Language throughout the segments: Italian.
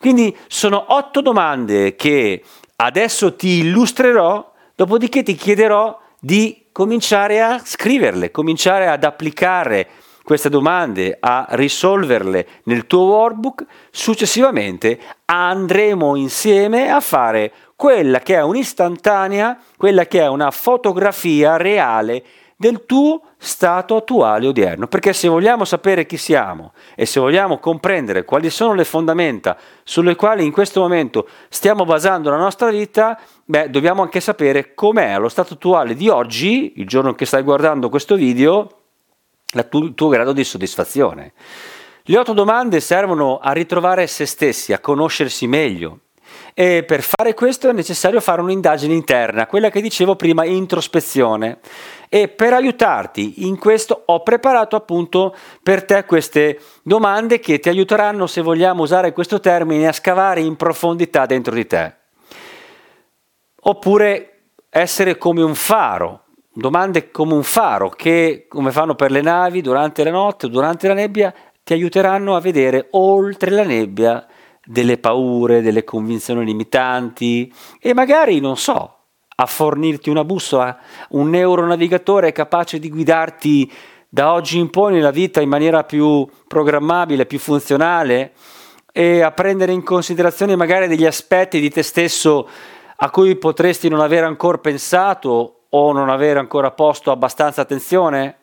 Quindi sono 8 domande che adesso ti illustrerò, dopodiché ti chiederò di cominciare a scriverle, cominciare ad applicare queste domande, a risolverle nel tuo workbook. Successivamente andremo insieme a fare quella che è un'istantanea, quella che è una fotografia reale del tuo stato attuale odierno, perché se vogliamo sapere chi siamo e se vogliamo comprendere quali sono le fondamenta sulle quali in questo momento stiamo basando la nostra vita, dobbiamo anche sapere com'è lo stato attuale di oggi, il giorno che stai guardando questo video, il tuo grado di soddisfazione. Le 8 domande servono a ritrovare se stessi, a conoscersi meglio. E per fare questo è necessario fare un'indagine interna, quella che dicevo prima, introspezione. E per aiutarti in questo ho preparato appunto per te queste domande che ti aiuteranno, se vogliamo usare questo termine, a scavare in profondità dentro di te. Oppure essere come un faro, domande come un faro che, come fanno per le navi durante la notte o durante la nebbia, ti aiuteranno a vedere oltre la nebbia delle paure, delle convinzioni limitanti e magari, non so, a fornirti una bussola, un neuronavigatore capace di guidarti da oggi in poi nella vita in maniera più programmabile, più funzionale, e a prendere in considerazione magari degli aspetti di te stesso a cui potresti non aver ancora pensato o non aver ancora posto abbastanza attenzione?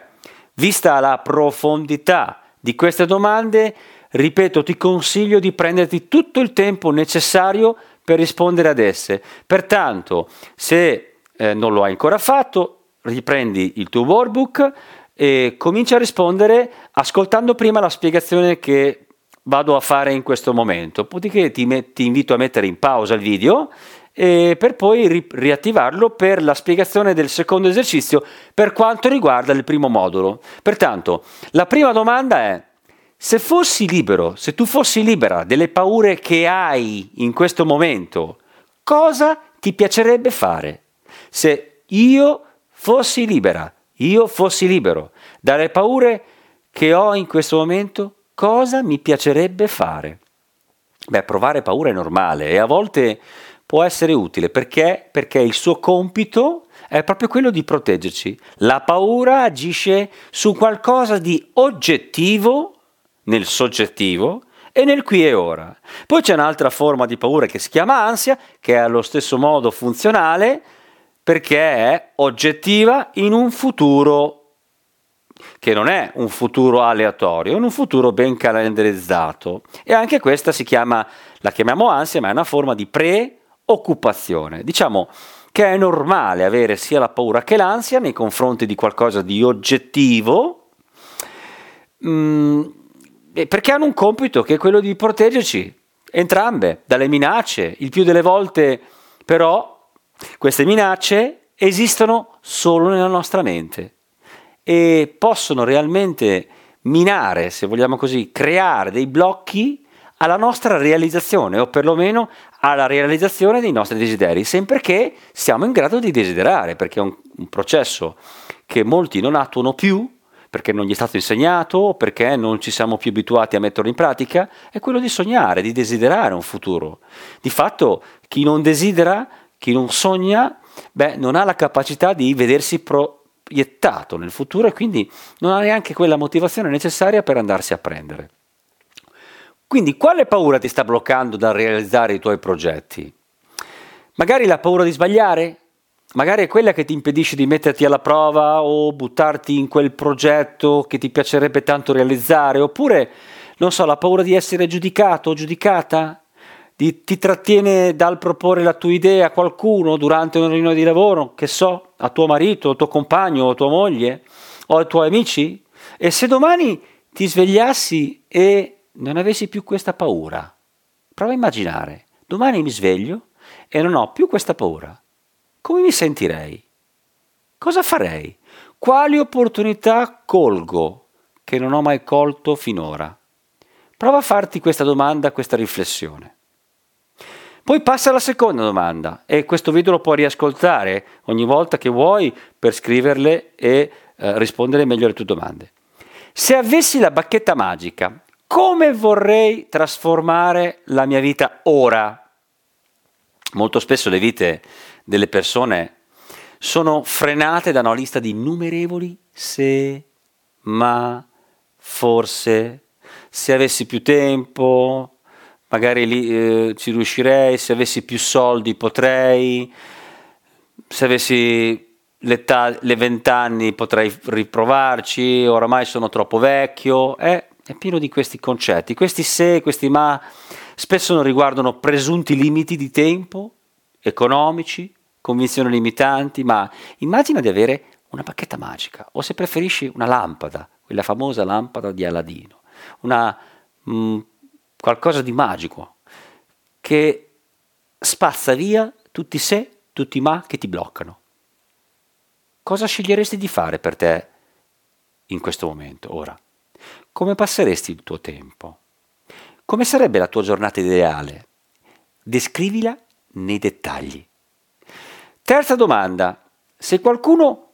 Vista la profondità di queste domande, ripeto, ti consiglio di prenderti tutto il tempo necessario per rispondere ad esse. Pertanto, se non lo hai ancora fatto, riprendi il tuo workbook e comincia a rispondere ascoltando prima la spiegazione che vado a fare in questo momento. Dopodiché ti invito a mettere in pausa il video e per poi riattivarlo per la spiegazione del secondo esercizio per quanto riguarda il primo modulo. Pertanto, la prima domanda è: se fossi libero, se tu fossi libera delle paure che hai in questo momento, cosa ti piacerebbe fare? Se io fossi libera, io fossi libero dalle paure che ho in questo momento, cosa mi piacerebbe fare? Provare paura è normale e a volte può essere utile perché il suo compito è proprio quello di proteggerci. La paura agisce su qualcosa di oggettivo nel soggettivo e nel qui e ora. Poi c'è un'altra forma di paura che si chiama ansia, che è allo stesso modo funzionale perché è oggettiva in un futuro che non è un futuro aleatorio, è un futuro ben calendarizzato. E anche questa la chiamiamo ansia, ma è una forma di preoccupazione. Diciamo che è normale avere sia la paura che l'ansia nei confronti di qualcosa di oggettivo, perché hanno un compito che è quello di proteggerci, entrambe, dalle minacce. Il più delle volte, però, queste minacce esistono solo nella nostra mente e possono realmente minare, se vogliamo così, creare dei blocchi alla nostra realizzazione o perlomeno alla realizzazione dei nostri desideri, sempre che siamo in grado di desiderare, perché è un processo che molti non attuano più perché non gli è stato insegnato o perché non ci siamo più abituati a metterlo in pratica, è quello di sognare, di desiderare un futuro. Di fatto chi non desidera, chi non sogna, non ha la capacità di vedersi proiettato nel futuro e quindi non ha neanche quella motivazione necessaria per andarsi a prendere. Quindi quale paura ti sta bloccando dal realizzare i tuoi progetti? Magari la paura di sbagliare? Magari è quella che ti impedisce di metterti alla prova o buttarti in quel progetto che ti piacerebbe tanto realizzare, oppure, non so, la paura di essere giudicato o giudicata? Ti trattiene dal proporre la tua idea a qualcuno durante una riunione di lavoro, che so, a tuo marito, al tuo compagno, a tua moglie o ai tuoi amici? E se domani ti svegliassi e non avessi più questa paura? Prova a immaginare, domani mi sveglio e non ho più questa paura. Come mi sentirei? Cosa farei? Quali opportunità colgo che non ho mai colto finora? Prova a farti questa domanda, questa riflessione. Poi passa alla seconda domanda e questo video lo puoi riascoltare ogni volta che vuoi per scriverle e rispondere meglio alle tue domande. Se avessi la bacchetta magica, come vorrei trasformare la mia vita ora. Molto spesso le vite delle persone sono frenate da una lista di innumerevoli se, ma, forse, se avessi più tempo, magari lì ci riuscirei, se avessi più soldi potrei, se avessi le 20 anni potrei riprovarci, oramai sono troppo vecchio. È pieno di questi concetti, questi se, questi ma, spesso non riguardano presunti limiti di tempo, economici, convinzioni limitanti, ma immagina di avere una bacchetta magica, o se preferisci una lampada, quella famosa lampada di Aladino, qualcosa di magico che spazza via tutti i se, tutti i ma che ti bloccano. Cosa sceglieresti di fare per te in questo momento, ora? Come passeresti il tuo tempo? Come sarebbe la tua giornata ideale? Descrivila nei dettagli. Terza domanda: se qualcuno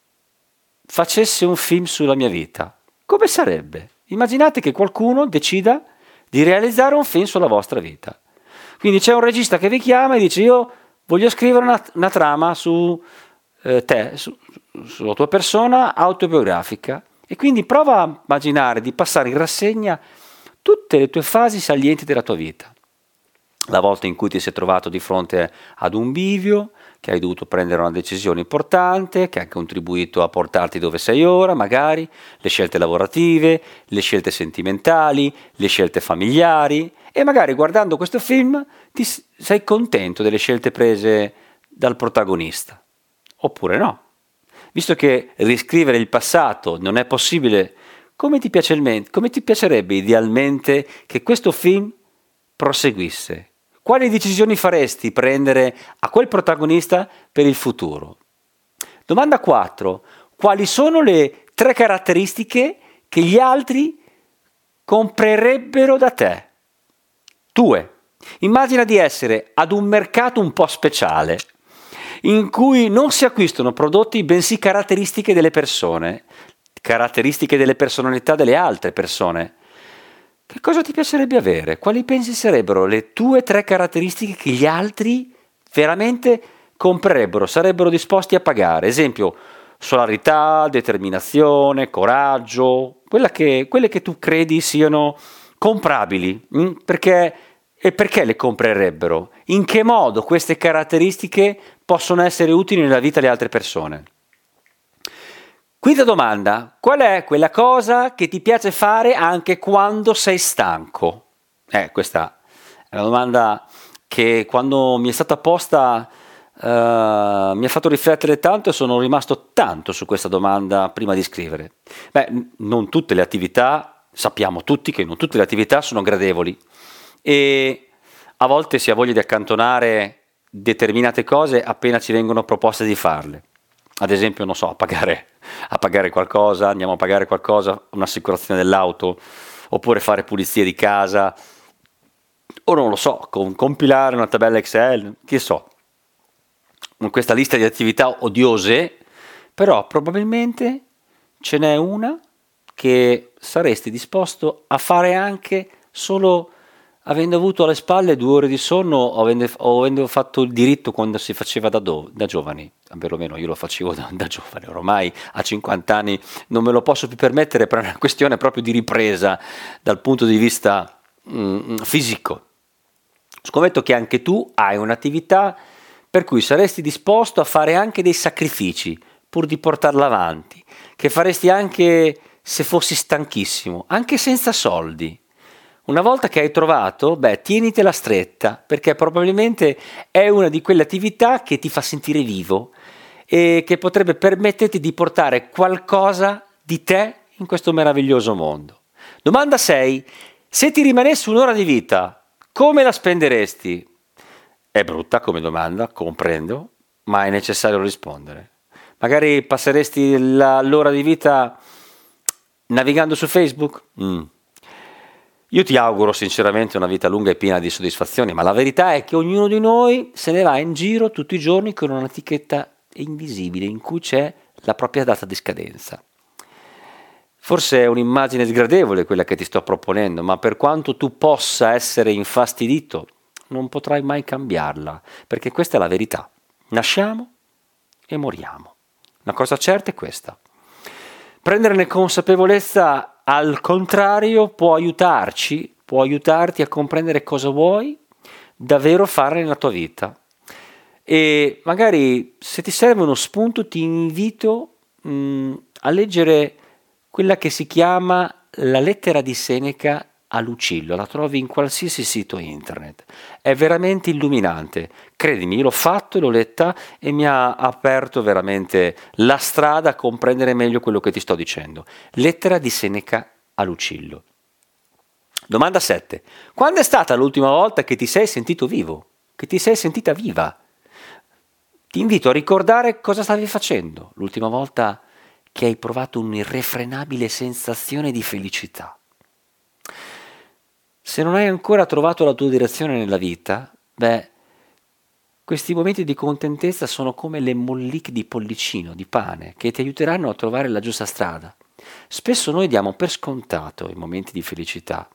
facesse un film sulla mia vita, come sarebbe? Immaginate che qualcuno decida di realizzare un film sulla vostra vita. Quindi c'è un regista che vi chiama e dice: io voglio scrivere una trama su te, sulla tua persona autobiografica, e quindi prova a immaginare di passare in rassegna tutte le tue fasi salienti della tua vita. La volta in cui ti sei trovato di fronte ad un bivio, che hai dovuto prendere una decisione importante, che ha contribuito a portarti dove sei ora, magari, le scelte lavorative, le scelte sentimentali, le scelte familiari, e magari guardando questo film sei contento delle scelte prese dal protagonista. Oppure no. Visto che riscrivere il passato non è possibile, come ti piacerebbe idealmente che questo film proseguisse? Quali decisioni faresti prendere a quel protagonista per il futuro? Domanda 4. Quali sono le 3 caratteristiche che gli altri comprerebbero da te? 2. Immagina di essere ad un mercato un po' speciale, in cui non si acquistano prodotti bensì caratteristiche delle persone, caratteristiche delle personalità delle altre persone. Che cosa ti piacerebbe avere? Quali pensi sarebbero le tue 3 caratteristiche che gli altri veramente comprerebbero, sarebbero disposti a pagare? Esempio, solarità, determinazione, coraggio, quelle che tu credi siano comprabili. Perché le comprerebbero? In che modo queste caratteristiche possono essere utili nella vita delle altre persone? Quinta domanda: qual è quella cosa che ti piace fare anche quando sei stanco? Questa è una domanda che, quando mi è stata posta, mi ha fatto riflettere tanto, e sono rimasto tanto su questa domanda prima di scrivere. Non tutte le attività, sappiamo tutti che non tutte le attività sono gradevoli, e a volte si ha voglia di accantonare determinate cose appena ci vengono proposte di farle. Ad esempio, non so, a pagare qualcosa, andiamo a pagare qualcosa, un'assicurazione dell'auto, oppure fare pulizie di casa, o non lo so, compilare una tabella Excel, che so. In questa lista di attività odiose, però probabilmente ce n'è una che saresti disposto a fare anche solo avendo avuto alle spalle 2 ore di sonno, o avendo fatto il diritto quando si faceva da giovani. Perlomeno io lo facevo da giovane, ormai a 50 anni non me lo posso più permettere, per una questione proprio di ripresa dal punto di vista fisico. Scommetto che anche tu hai un'attività per cui saresti disposto a fare anche dei sacrifici pur di portarla avanti, che faresti anche se fossi stanchissimo, anche senza soldi. Una volta che hai trovato, tienitela stretta, perché probabilmente è una di quelle attività che ti fa sentire vivo e che potrebbe permetterti di portare qualcosa di te in questo meraviglioso mondo. Domanda 6. Se ti rimanesse un'ora di vita, come la spenderesti? È brutta come domanda, comprendo, ma è necessario rispondere. Magari passeresti l'ora di vita navigando su Facebook? Io ti auguro sinceramente una vita lunga e piena di soddisfazioni, ma la verità è che ognuno di noi se ne va in giro tutti i giorni con un'etichetta invisibile in cui c'è la propria data di scadenza. Forse è un'immagine sgradevole quella che ti sto proponendo, ma per quanto tu possa essere infastidito, non potrai mai cambiarla, perché questa è la verità. Nasciamo e moriamo. Una cosa certa è questa. Prenderne consapevolezza, al contrario, può aiutarti a comprendere cosa vuoi davvero fare nella tua vita. E magari, se ti serve uno spunto, ti invito a leggere quella che si chiama La lettera di Seneca a Lucilio. La trovi in qualsiasi sito internet. È veramente illuminante. Credimi, io l'ho fatto, l'ho letta e mi ha aperto veramente la strada a comprendere meglio quello che ti sto dicendo. Lettera di Seneca a Lucilio. Domanda 7. Quando è stata l'ultima volta che ti sei sentito vivo? Che ti sei sentita viva? Ti invito a ricordare cosa stavi facendo l'ultima volta che hai provato un'irrefrenabile sensazione di felicità. Se non hai ancora trovato la tua direzione nella vita, questi momenti di contentezza sono come le molliche di pollicino, di pane, che ti aiuteranno a trovare la giusta strada. Spesso noi diamo per scontato i momenti di felicità,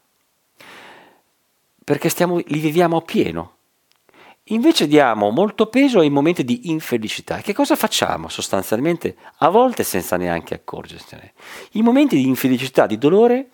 perché li viviamo a pieno. Invece diamo molto peso ai momenti di infelicità. E che cosa facciamo sostanzialmente? A volte senza neanche accorgersene. I momenti di infelicità, di dolore,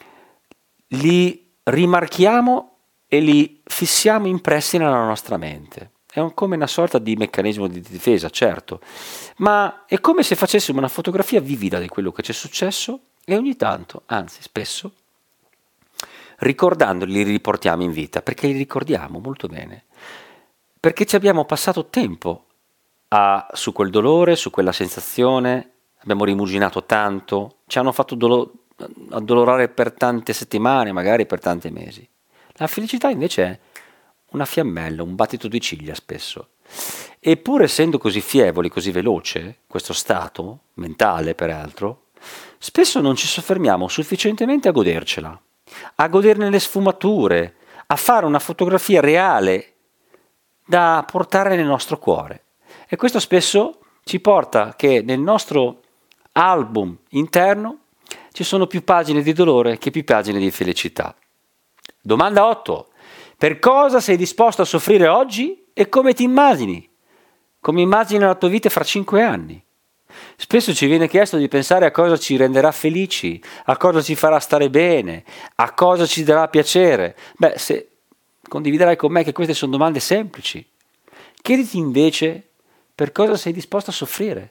li rimarchiamo e li fissiamo impressi nella nostra mente. È come una sorta di meccanismo di difesa, certo, ma è come se facessimo una fotografia vivida di quello che ci è successo e ogni tanto, anzi spesso, ricordandoli li riportiamo in vita, perché li ricordiamo molto bene. Perché ci abbiamo passato tempo su quel dolore, su quella sensazione, abbiamo rimuginato tanto, ci hanno fatto addolorare per tante settimane, magari per tanti mesi. La felicità invece è una fiammella, un battito di ciglia spesso. E pur essendo così fievoli, così veloce, questo stato, mentale peraltro, spesso non ci soffermiamo sufficientemente a godercela, a goderne le sfumature, a fare una fotografia reale da portare nel nostro cuore. E questo spesso ci porta che nel nostro album interno ci sono più pagine di dolore che più pagine di felicità. Domanda 8. Per cosa sei disposto a soffrire oggi e come ti immagini? Come immagini la tua vita fra 5 anni? Spesso ci viene chiesto di pensare a cosa ci renderà felici, a cosa ci farà stare bene, a cosa ci darà piacere. Se condividerai con me che queste sono domande semplici. Chiediti invece per cosa sei disposto a soffrire,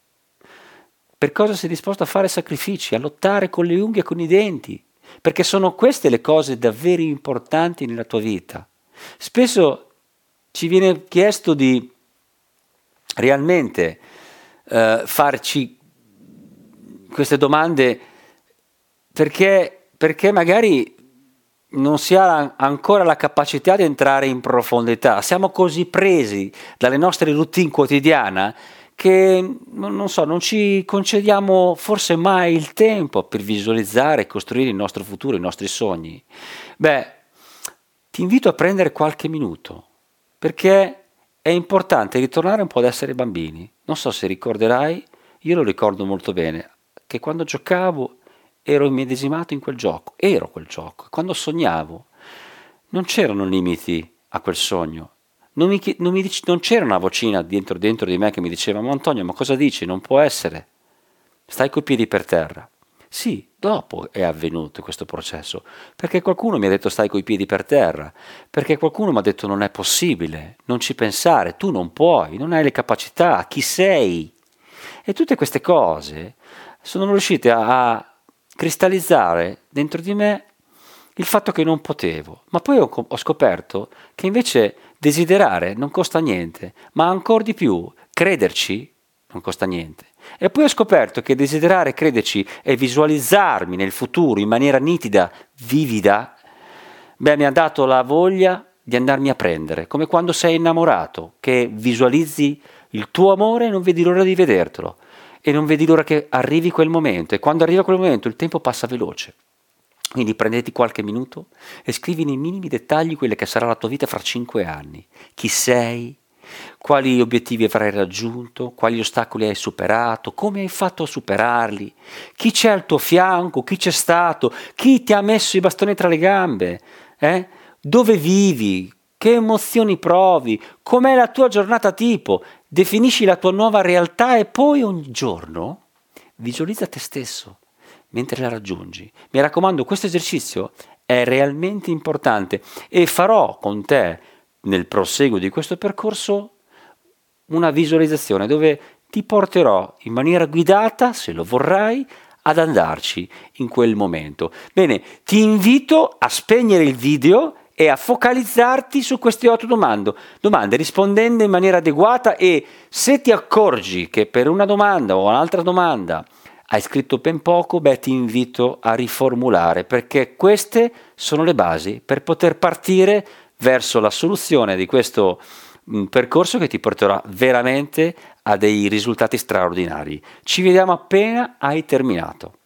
per cosa sei disposto a fare sacrifici, a lottare con le unghie e con i denti, perché sono queste le cose davvero importanti nella tua vita. Spesso ci viene chiesto di realmente farci queste domande perché magari non si ha ancora la capacità di entrare in profondità. Siamo così presi dalle nostre routine quotidiane che non ci concediamo forse mai il tempo per visualizzare e costruire il nostro futuro, i nostri sogni. Ti invito a prendere qualche minuto, perché è importante ritornare un po' ad essere bambini. Non so se ricorderai, io lo ricordo molto bene, che quando giocavo ero immedesimato in quel gioco, ero quel gioco. Quando sognavo non c'erano limiti a quel sogno, non c'era una vocina dentro di me che mi diceva: ma Antonio, ma cosa dici? Non può essere, stai coi piedi per terra. Sì, dopo è avvenuto questo processo, perché qualcuno mi ha detto stai coi piedi per terra, perché qualcuno mi ha detto non è possibile, non ci pensare, tu non puoi, non hai le capacità, chi sei? E tutte queste cose sono riuscite a cristallizzare dentro di me il fatto che non potevo, ma poi ho scoperto che invece desiderare non costa niente, ma ancora di più crederci non costa niente. E poi ho scoperto che desiderare, crederci e visualizzarmi nel futuro in maniera nitida, vivida, mi ha dato la voglia di andarmi a prendere, come quando sei innamorato, che visualizzi il tuo amore e non vedi l'ora di vedertelo. E non vedi l'ora che arrivi quel momento, e quando arriva quel momento il tempo passa veloce. Quindi prenditi qualche minuto e scrivi nei minimi dettagli quella che sarà la tua vita fra 5 anni. Chi sei, quali obiettivi avrai raggiunto, quali ostacoli hai superato, come hai fatto a superarli, chi c'è al tuo fianco, chi c'è stato, chi ti ha messo i bastoni tra le gambe, dove vivi, che emozioni provi, com'è la tua giornata tipo, definisci la tua nuova realtà e poi ogni giorno visualizza te stesso mentre la raggiungi. Mi raccomando, questo esercizio è realmente importante e farò con te nel proseguo di questo percorso una visualizzazione dove ti porterò in maniera guidata, se lo vorrai, ad andarci in quel momento. Bene, ti invito a spegnere il video e a focalizzarti su queste 8 domande, rispondendo in maniera adeguata, e se ti accorgi che per una domanda o un'altra domanda hai scritto ben poco, ti invito a riformulare, perché queste sono le basi per poter partire verso la soluzione di questo percorso che ti porterà veramente a dei risultati straordinari. Ci vediamo appena hai terminato.